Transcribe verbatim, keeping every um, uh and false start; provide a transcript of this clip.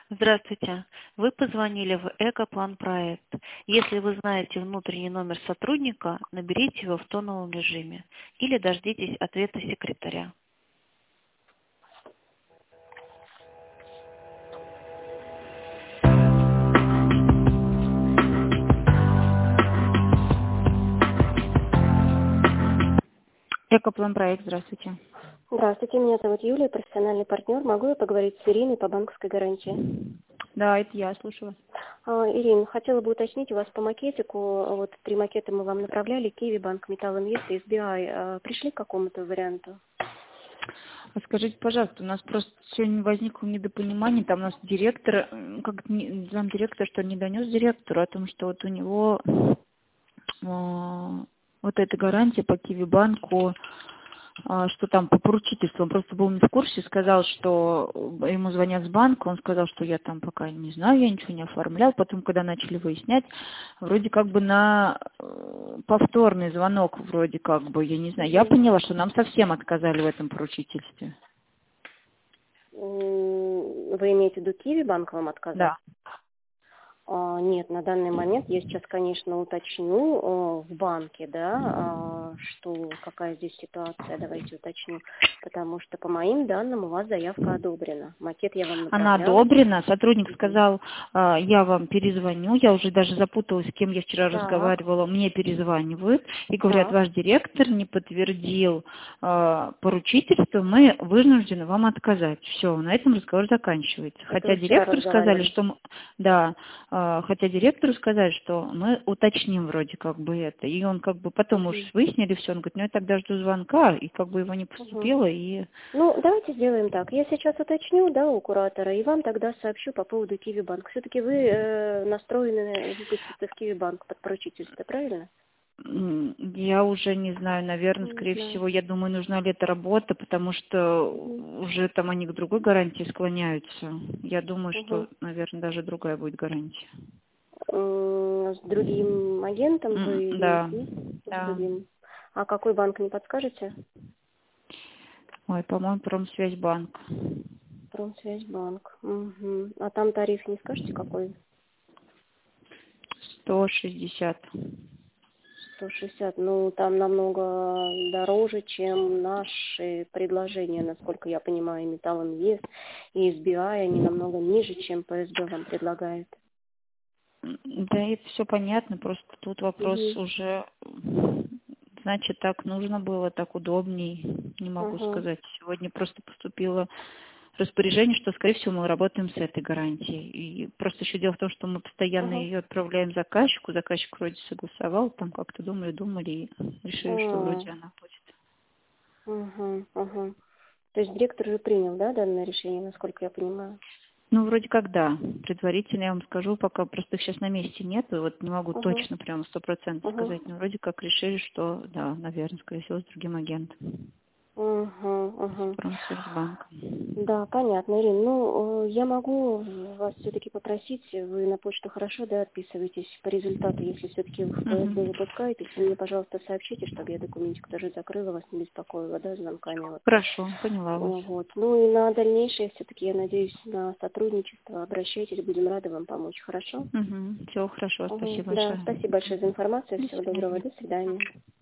Здравствуйте. Вы позвонили в Экоплан-проект. Если вы знаете внутренний номер сотрудника, наберите его в тоновом режиме или дождитесь ответа секретаря. Экоплан-проект, здравствуйте. Здравствуйте, меня зовут Юлия, профессиональный партнер. Могу я поговорить с Ириной по банковской гарантии? Да, это я, слушаю вас. А, Ирина, хотела бы уточнить, у вас по макетику, вот три макета мы вам направляли, Киви, Банк, Металлинвест и эс би ай. А, пришли к какому-то варианту? А скажите, пожалуйста, у нас просто сегодня возникло недопонимание, там у нас директор, м, как не- замдиректор, что не донес директору о том, что вот у него а, вот эта гарантия по Киви банку, а, что там по поручительству, он просто был не в курсе, сказал, что ему звонят с банка, он сказал, что я там пока не знаю, я ничего не оформлял, потом, когда начали выяснять, вроде как бы на э, повторный звонок, вроде как бы, я не знаю, я поняла, что нам совсем отказали в этом поручительстве. М, Вы имеете в виду Киви Банк вам отказал? Да. А, Нет, на данный момент я сейчас, конечно, уточню э, в банке, да, а, что какая здесь ситуация, давайте уточню, потому что по моим данным у вас заявка одобрена. Макет я вам Она направляла. одобрена, сотрудник Мгм. сказал, а, я вам перезвоню, я уже даже запуталась, с кем я вчера Так, разговаривала, мне перезванивают и говорят, так. ваш директор не подтвердил а, поручительство, мы вынуждены вам отказать. Все, на этом разговор заканчивается. Это Хотя вы вчера директору сказали, разговаривали? что мы, да, а, хотя директору сказали, что мы уточним вроде как бы это. И он как бы потом уж Мгм. выяснили все, он говорит, ну я тогда жду звонка, и как бы его не Мгм. поступило, и Ну, давайте сделаем так. Я сейчас уточню, да, у куратора, и вам тогда сообщу по поводу Киви Банк. Все-таки вы э, настроены выпуститься в Киви Банк под поручительство, правильно? М, Я уже не знаю, наверное, Не скорее знаю. всего, я думаю, нужна ли эта работа, потому что Мгм. уже там они к другой гарантии склоняются. Я думаю, что, Мгм. наверное, даже другая будет гарантия. М, С другим агентом М, вы имеете Да, в виду? С да. другим. А какой банк, не подскажете? Ой, по-моему, Промсвязьбанк. Промсвязьбанк. Мгм. А там тариф не скажете какой? сто шестьдесят. сто шестьдесят. Ну, там намного дороже, чем наши предложения, насколько я понимаю, и Металлинвест, и эс би ай, они намного ниже, чем пэ эс бэ вам предлагает. М, Да, это все понятно, просто тут вопрос Угу. уже, значит, так нужно было, так удобней, не могу Ага. сказать. Сегодня просто поступило распоряжение, что, скорее всего, мы работаем с этой гарантией. И просто еще дело в том, что мы постоянно Ага. ее отправляем заказчику, заказчик вроде согласовал, там как-то думали, думали и решили, что А, вроде она будет. Ага. Ага. То есть директор уже принял, да, данное решение, насколько я понимаю? Ну, вроде как да. Предварительно я вам скажу, пока просто их сейчас на месте нет, и вот не могу Ага. точно прямо сто процентов Ага. сказать, но вроде как решили, что да, наверное, скорее всего, с другим агентом, Ага. с Ага. Промсвязьбанком. Да, понятно, Ирина. Ну, э, я могу вас все-таки попросить, вы на почту хорошо, да, отписываетесь по результату, если все-таки вы в пэ эс бэ Мгм. выпускаетесь, вы мне, пожалуйста, сообщите, чтобы я документик тоже закрыла, вас не беспокоила, да, звонками вот. Хорошо, поняла вас. Ну, вот. Ну и на дальнейшее все-таки, я надеюсь, на сотрудничество. Обращайтесь, будем рады вам помочь, хорошо? Угу. Всего хорошо, Угу. спасибо Да, большое. спасибо большое за информацию, До всего доброго, свидания. до свидания.